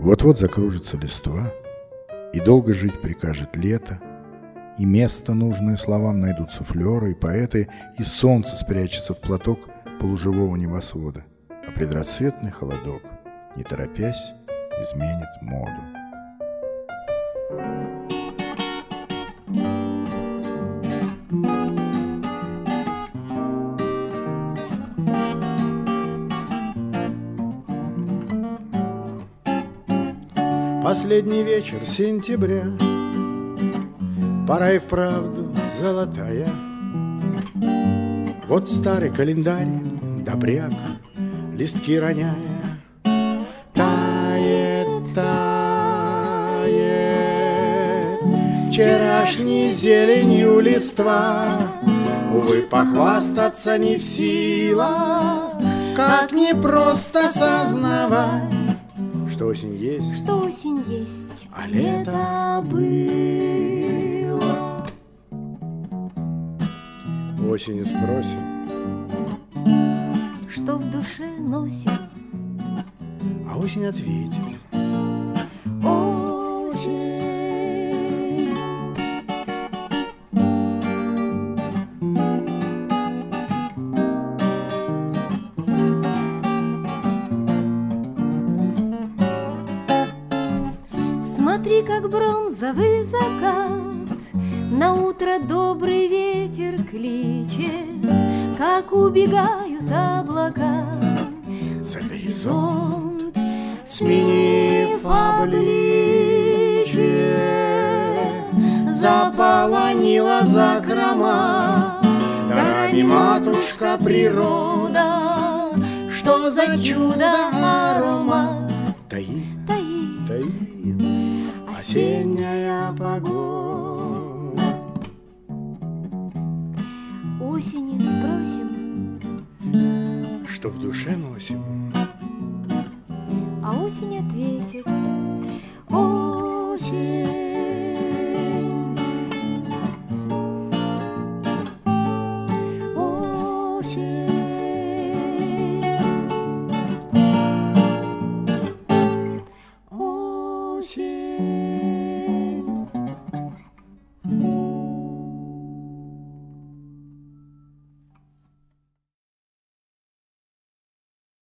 Вот-вот закружится листва, и долго жить прикажет лето, и место, нужное словам, найдут суфлеры и поэты, и солнце спрячется в платок полуживого небосвода, а предрассветный холодок, не торопясь, изменит моду. Последний вечер сентября, пора и вправду золотая. Вот старый календарь, добряк, листки роняя, тает, тает вчерашней зеленью листва. Увы, похвастаться не в силах, как непросто сознавать, что осень есть, а лето было. Осенью спросим, что в душе носим, а осень ответит: осень. Смотри, как бронзовый закат на утро добрый ветер кличет, как убегают облака за горизонт, сменив обличье. Заполонила закрома дарами матушка природа. Что за чудо аромат таит, таит таит осенняя погода. Осенью спросим, что в душе носим, а осень ответит: осень.